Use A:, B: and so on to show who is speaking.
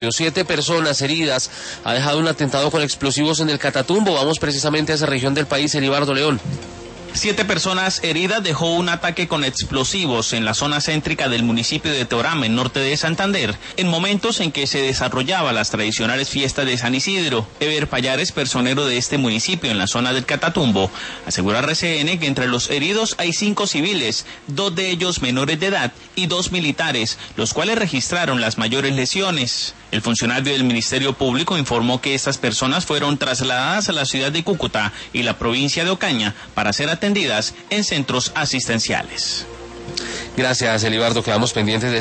A: 7 personas heridas ha dejado un atentado con explosivos en el Catatumbo. Vamos precisamente a esa región del país, Elibardo León.
B: 7 personas heridas dejó un ataque con explosivos en la zona céntrica del municipio de Teorama, en norte de Santander, en momentos en que se desarrollaban las tradicionales fiestas de San Isidro. Ever Payares, personero de este municipio en la zona del Catatumbo, asegura a RCN que entre los heridos hay 5 civiles, 2 de ellos menores de edad y 2 militares, los cuales registraron las mayores lesiones. El funcionario del Ministerio Público informó que estas personas fueron trasladadas a la ciudad de Cúcuta y la provincia de Ocaña para ser atendidas en centros asistenciales.
A: Gracias, Elibardo. Quedamos pendientes de